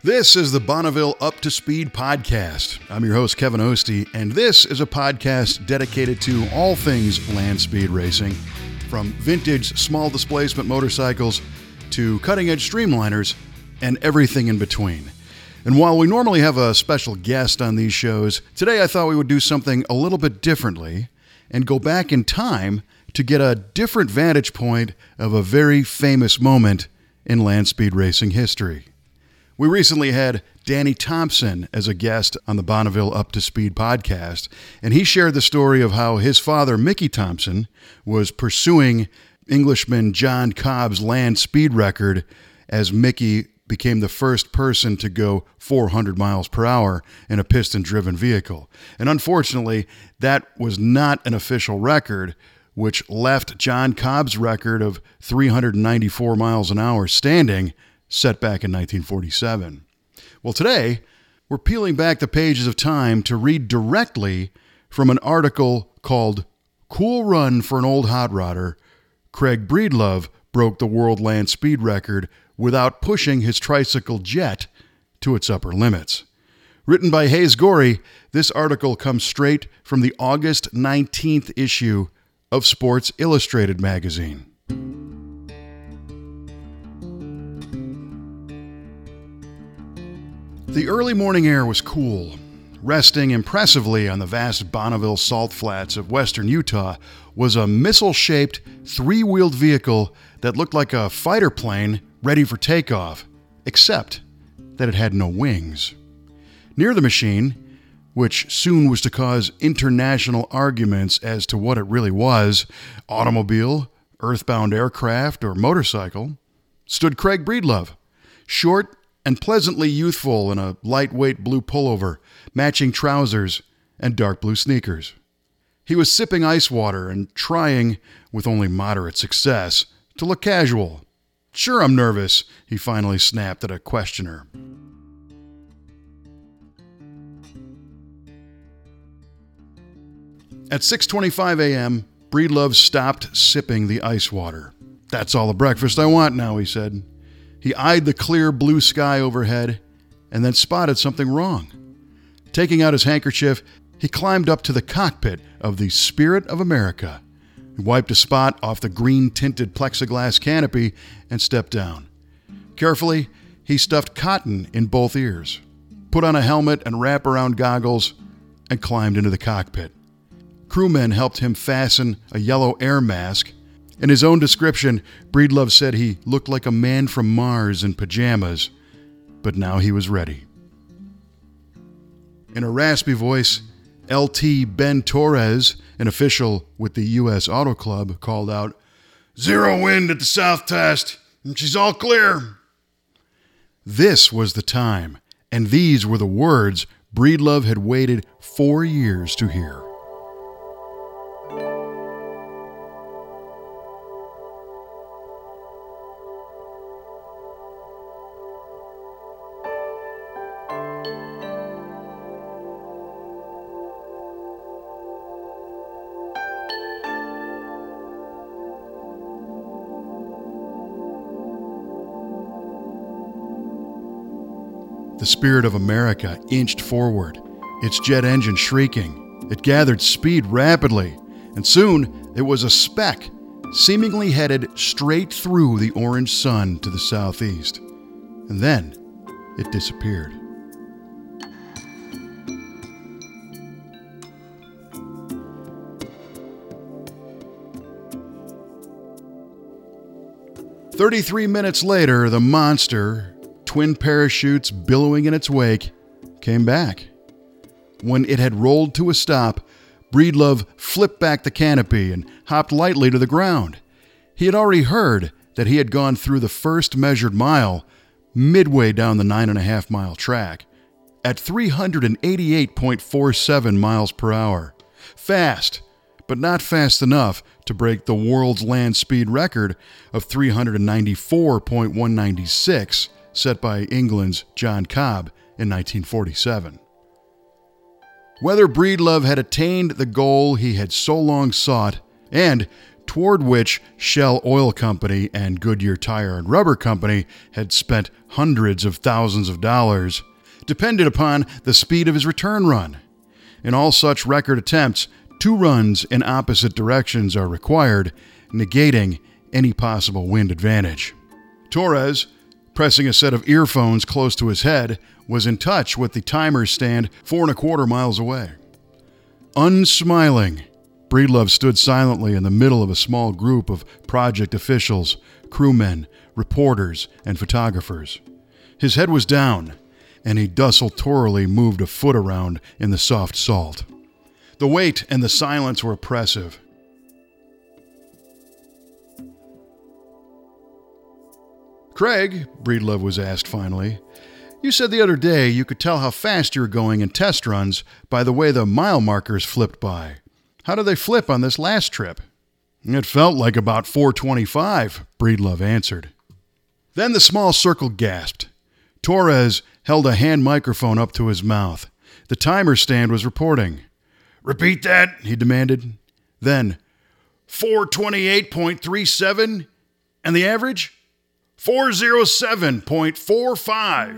This is the Bonneville Up to Speed podcast. I'm your host, Kevin Ostie, and this is a podcast dedicated to all things land speed racing, from vintage small displacement motorcycles to cutting-edge streamliners and everything in between. And while we normally have a special guest on these shows, today I thought we would do something a little bit differently and go back in time to get a different vantage point of a very famous moment in land speed racing history. We recently had Danny Thompson as a guest on the Bonneville Up to Speed podcast, and he shared the story of how his father, Mickey Thompson, was pursuing Englishman John Cobb's land speed record as Mickey became the first person to go 400 miles per hour in a piston-driven vehicle. And unfortunately, that was not an official record, which left John Cobb's record of 394 miles an hour standing, set back in 1947. Well, today, we're peeling back the pages of time to read directly from an article called Cool Run for an Old Hot Rodder. Craig Breedlove broke the world land speed record without pushing his tricycle jet to its upper limits. Written by Hayes Gorey, this article comes straight from the August 19th issue of Sports Illustrated magazine. The early morning air was cool. Resting impressively on the vast Bonneville salt flats of western Utah was a missile-shaped, three-wheeled vehicle that looked like a fighter plane ready for takeoff, except that it had no wings. Near the machine, which soon was to cause international arguments as to what it really was, automobile, earthbound aircraft, or motorcycle, stood Craig Breedlove, short and pleasantly youthful in a lightweight blue pullover, matching trousers, and dark blue sneakers. He was sipping ice water and trying, with only moderate success, to look casual. "Sure, I'm nervous," he finally snapped at a questioner. At 6:25 a.m., Breedlove stopped sipping the ice water. "That's all the breakfast I want now," he said. He eyed the clear blue sky overhead and then spotted something wrong. Taking out his handkerchief, he climbed up to the cockpit of the Spirit of America. He wiped a spot off the green-tinted plexiglass canopy and stepped down. Carefully, he stuffed cotton in both ears, put on a helmet and wrap-around goggles, and climbed into the cockpit. Crewmen helped him fasten a yellow air mask. In his own description, Breedlove said he looked like a man from Mars in pajamas, but now he was ready. In a raspy voice, LT Ben Torres, an official with the U.S. Auto Club, called out, "Zero wind at the south test, and she's all clear." This was the time, and these were the words Breedlove had waited 4 years to hear. The Spirit of America inched forward, its jet engine shrieking. It gathered speed rapidly, and soon it was a speck, seemingly headed straight through the orange sun to the southeast. And then it disappeared. "33 minutes later, the monster, twin parachutes billowing in its wake, came back. When it had rolled to a stop, Breedlove flipped back the canopy and hopped lightly to the ground. He had already heard that he had gone through the first measured mile midway down the 9.5-mile track at 388.47 miles per hour. Fast, but not fast enough to break the world's land speed record of 394.196 set by England's John Cobb in 1947. Whether Breedlove had attained the goal he had so long sought, and toward which Shell Oil Company and Goodyear Tire and Rubber Company had spent hundreds of thousands of dollars, depended upon the speed of his return run. In all such record attempts, 2 runs in opposite directions are required, negating any possible wind advantage. Torres, pressing a set of earphones close to his head, was in touch with the timer's stand 4.25 miles away. Unsmiling, Breedlove stood silently in the middle of a small group of project officials, crewmen, reporters, and photographers. His head was down, and he desultorily moved a foot around in the soft salt. The weight and the silence were oppressive. "Craig," Breedlove was asked finally, "you said the other day you could tell how fast you were going in test runs by the way the mile markers flipped by. How did they flip on this last trip?" "It felt like about 425, Breedlove answered. Then the small circle gasped. Torres held a hand microphone up to his mouth. The timer stand was reporting. "Repeat that," he demanded. Then, 428.37, and the average? 407.45.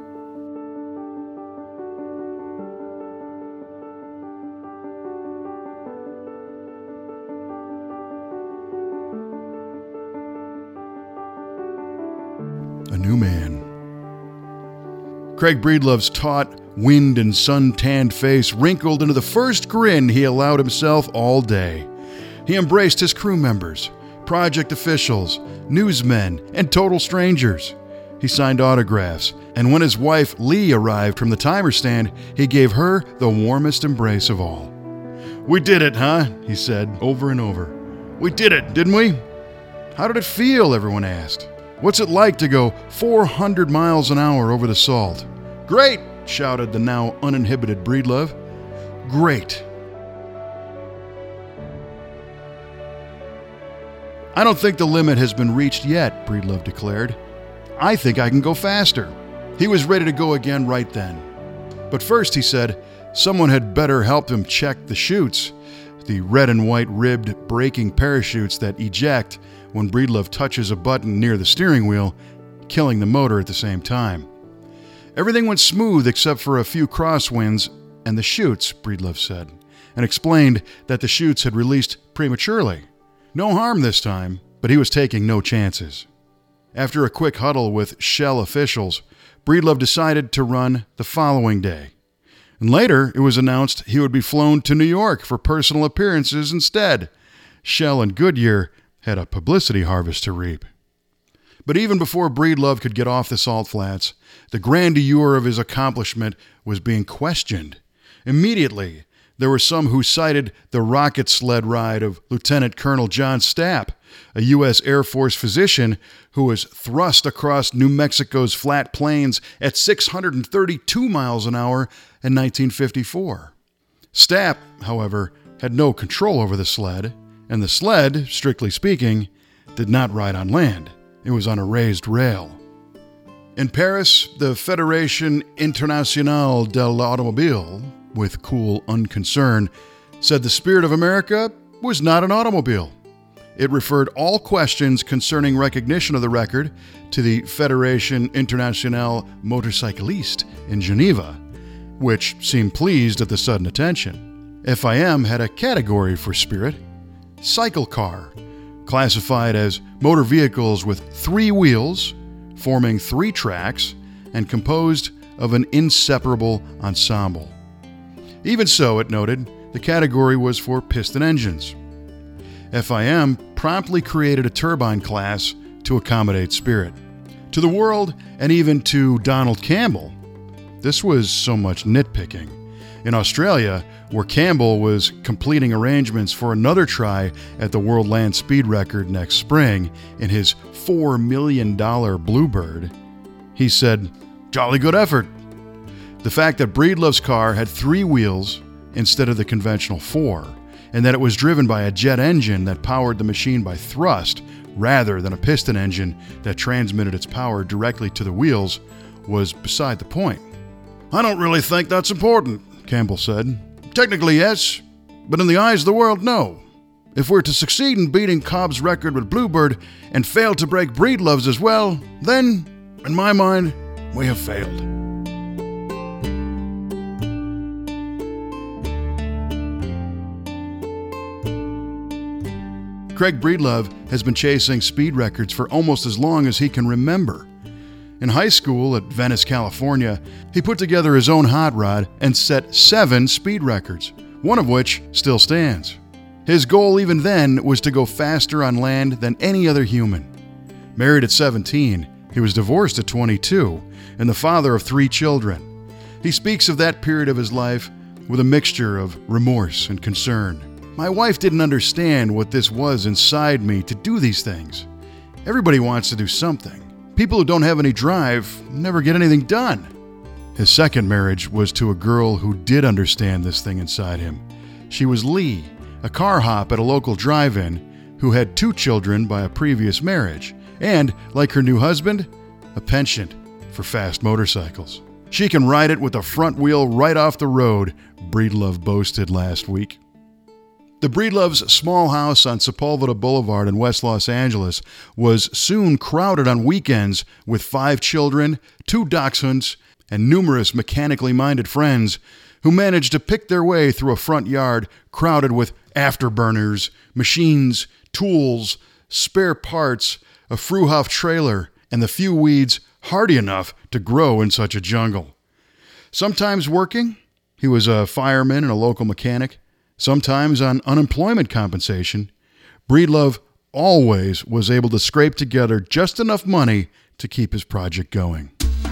A new man. Craig Breedlove's taut, wind and sun-tanned face wrinkled into the first grin he allowed himself all day. He embraced his crew members, project officials, newsmen, and total strangers. He signed autographs, and when his wife Lee arrived from the timer stand, he gave her the warmest embrace of all. "We did it, huh?" he said over and over. "We did it, didn't we?" "How did it feel?" everyone asked. "What's it like to go 400 miles an hour over the salt?" "Great!" shouted the now uninhibited Breedlove. "Great!" "I don't think the limit has been reached yet," Breedlove declared. "I think I can go faster." He was ready to go again right then. But first, he said, someone had better help him check the chutes, the red and white ribbed braking parachutes that eject when Breedlove touches a button near the steering wheel, killing the motor at the same time. Everything went smooth except for a few crosswinds and the chutes, Breedlove said, and explained that the chutes had released prematurely. No harm this time, but he was taking no chances. After a quick huddle with Shell officials, Breedlove decided to run the following day. And later, it was announced he would be flown to New York for personal appearances instead. Shell and Goodyear had a publicity harvest to reap. But even before Breedlove could get off the salt flats, the grandeur of his accomplishment was being questioned. Immediately, there were some who cited the rocket sled ride of Lieutenant Colonel John Stapp, a U.S. Air Force physician who was thrust across New Mexico's flat plains at 632 miles an hour in 1954. Stapp, however, had no control over the sled, and the sled, strictly speaking, did not ride on land. It was on a raised rail. In Paris, the Fédération Internationale de l'Automobile, with cool unconcern, said the Spirit of America was not an automobile. It referred all questions concerning recognition of the record to the Fédération Internationale Motorcycliste in Geneva, which seemed pleased at the sudden attention. FIM had a category for Spirit, cycle car, classified as motor vehicles with 3 wheels, forming 3 tracks, and composed of an inseparable ensemble. Even so, it noted, the category was for piston engines. FIM promptly created a turbine class to accommodate Spirit. To the world, and even to Donald Campbell, this was so much nitpicking. In Australia, where Campbell was completing arrangements for another try at the world land speed record next spring in his $4 million Bluebird, he said, "Jolly good effort." The fact that Breedlove's car had 3 wheels instead of the conventional 4, and that it was driven by a jet engine that powered the machine by thrust rather than a piston engine that transmitted its power directly to the wheels, was beside the point. "I don't really think that's important," Campbell said. "Technically, yes, but in the eyes of the world, no. If we're to succeed in beating Cobb's record with Bluebird and fail to break Breedlove's as well, then, in my mind, we have failed. Craig Breedlove has been chasing speed records for almost as long as he can remember. In high school at Venice, California, he put together his own hot rod and set 7 speed records, one of which still stands. His goal even then was to go faster on land than any other human. Married at 17, he was divorced at 22, and the father of 3 children. He speaks of that period of his life with a mixture of remorse and concern. My wife didn't understand what this was inside me to do these things. Everybody wants to do something. People who don't have any drive never get anything done. His second marriage was to a girl who did understand this thing inside him. She was Lee, a car hop at a local drive-in who had 2 children by a previous marriage, and, like her new husband, a penchant for fast motorcycles. She can ride it with the front wheel right off the road, Breedlove boasted last week. The Breedloves' small house on Sepulveda Boulevard in West Los Angeles was soon crowded on weekends with 5 children, 2 dachshunds, and numerous mechanically minded friends who managed to pick their way through a front yard crowded with afterburners, machines, tools, spare parts, a Fruhoff trailer, and the few weeds hardy enough to grow in such a jungle. Sometimes working, he was a fireman and a local mechanic. Sometimes on unemployment compensation, Breedlove always was able to scrape together just enough money to keep his project going.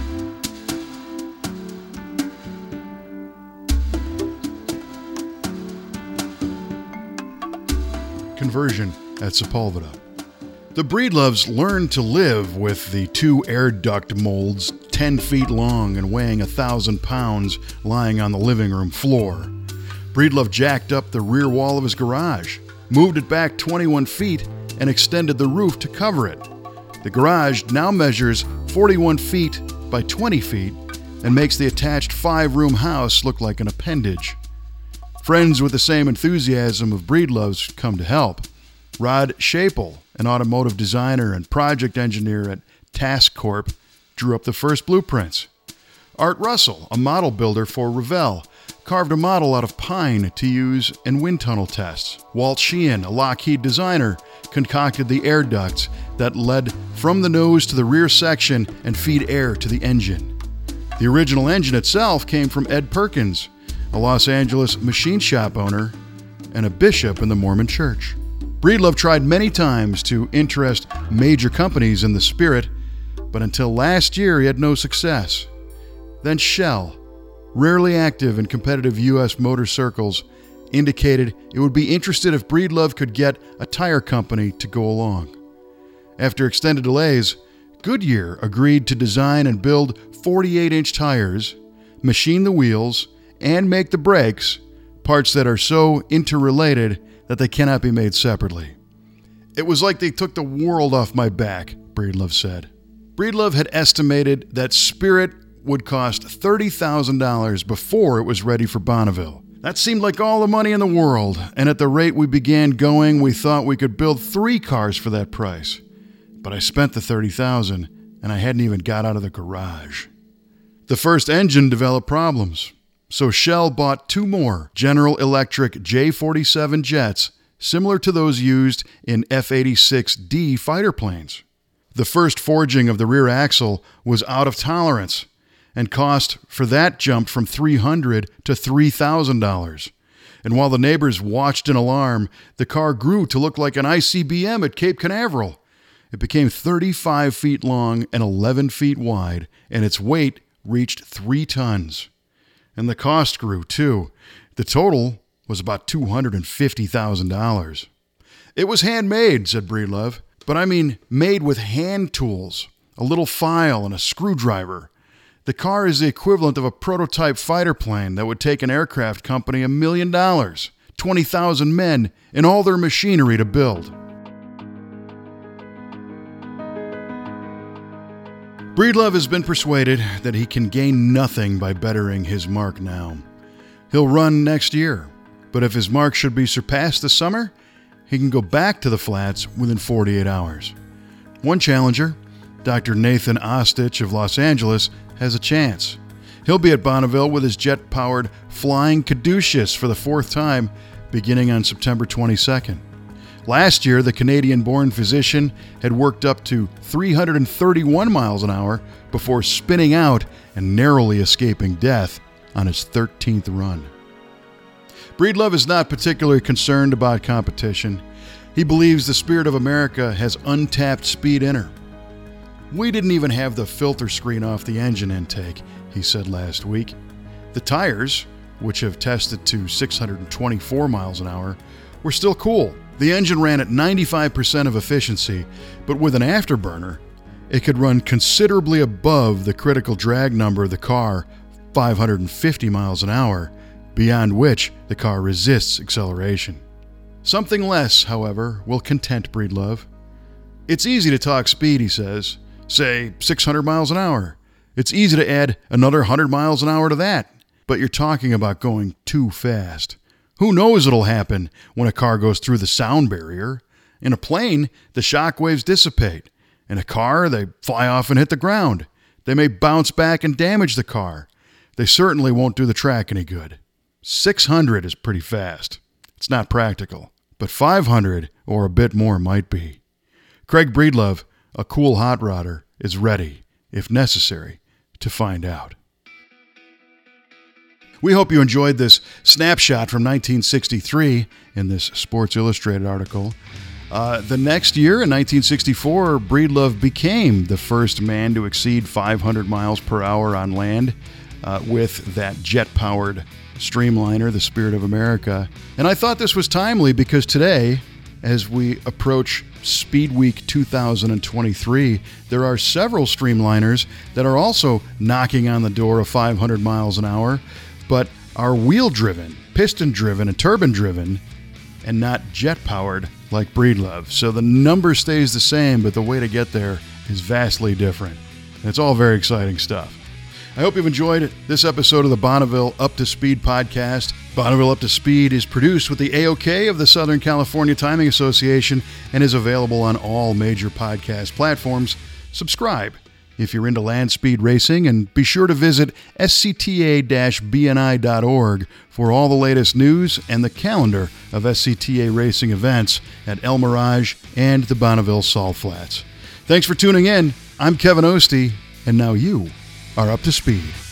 Conversion at Sepulveda. The Breedloves learned to live with the 2 air duct molds 10 feet long and weighing 1,000 pounds lying on the living room floor. Breedlove jacked up the rear wall of his garage, moved it back 21 feet, and extended the roof to cover it. The garage now measures 41 feet by 20 feet and makes the attached 5-room house look like an appendage. Friends with the same enthusiasm of Breedlove's come to help. Rod Shapel, an automotive designer and project engineer at Task Corp, drew up the first blueprints. Art Russell, a model builder for Revell, carved a model out of pine to use in wind tunnel tests. Walt Sheehan, a Lockheed designer, concocted the air ducts that led from the nose to the rear section and feed air to the engine. The original engine itself came from Ed Perkins, a Los Angeles machine shop owner and a bishop in the Mormon Church. Breedlove tried many times to interest major companies in the Spirit, but until last year he had no success. Then Shell, rarely active in competitive U.S. motor circles, indicated it would be interested if Breedlove could get a tire company to go along. After extended delays, Goodyear agreed to design and build 48-inch tires, machine the wheels, and make the brakes, parts that are so interrelated that they cannot be made separately. It was like they took the world off my back, Breedlove said. Breedlove had estimated that Spirit would cost $30,000 before it was ready for Bonneville. That seemed like all the money in the world, and at the rate we began going, we thought we could build 3 cars for that price. But I spent the $30,000, and I hadn't even got out of the garage. The first engine developed problems, so Shell bought 2 more General Electric J-47 jets, similar to those used in F-86D fighter planes. The first forging of the rear axle was out of tolerance, and cost for that jumped from $300 to $3,000. And while the neighbors watched in alarm, the car grew to look like an ICBM at Cape Canaveral. It became 35 feet long and 11 feet wide, and its weight reached 3 tons. And the cost grew, too. The total was about $250,000. It was handmade, said Breedlove, but I mean made with hand tools, a little file and a screwdriver. The car is the equivalent of a prototype fighter plane that would take an aircraft company $1 million, 20,000 men, and all their machinery to build. Breedlove has been persuaded that he can gain nothing by bettering his mark now. He'll run next year, but if his mark should be surpassed this summer, he can go back to the flats within 48 hours. One challenger, Dr. Nathan Ostich of Los Angeles, has a chance. He'll be at Bonneville with his jet-powered Flying Caduceus for the fourth time, beginning on September 22nd. Last year, the Canadian-born physician had worked up to 331 miles an hour before spinning out and narrowly escaping death on his 13th run. Breedlove is not particularly concerned about competition. He believes the Spirit of America has untapped speed in her. "We didn't even have the filter screen off the engine intake," he said last week. The tires, which have tested to 624 miles an hour, were still cool. The engine ran at 95% of efficiency, but with an afterburner, it could run considerably above the critical drag number of the car, 550 miles an hour, beyond which the car resists acceleration. Something less, however, will content Breedlove. "It's easy to talk speed," he says. "Say 600 miles an hour. It's easy to add another 100 miles an hour to that. But you're talking about going too fast. Who knows what'll happen when a car goes through the sound barrier? In a plane, the shock waves dissipate. In a car, they fly off and hit the ground. They may bounce back and damage the car. They certainly won't do the track any good. 600 is pretty fast. It's not practical. But 500 or a bit more might be." Craig Breedlove, a cool hot rodder, is ready, if necessary, to find out. We hope you enjoyed this snapshot from 1963 in this Sports Illustrated article. The next year, in 1964, Breedlove became the first man to exceed 500 miles per hour on land with that jet-powered streamliner, the Spirit of America. And I thought this was timely because today, as we approach Speed Week 2023, there are several streamliners that are also knocking on the door of 500 miles an hour, but are wheel-driven, piston-driven, and turbine-driven, and not jet-powered like Breedlove. So the number stays the same, but the way to get there is vastly different. And it's all very exciting stuff. I hope you've enjoyed this episode of the Bonneville Up to Speed podcast. Bonneville Up to Speed is produced with the AOK of the Southern California Timing Association and is available on all major podcast platforms. Subscribe if you're into land speed racing, and be sure to visit scta-bni.org for all the latest news and the calendar of SCTA racing events at El Mirage and the Bonneville Salt Flats. Thanks for tuning in. I'm Kevin Ostie, and now you are up to speed.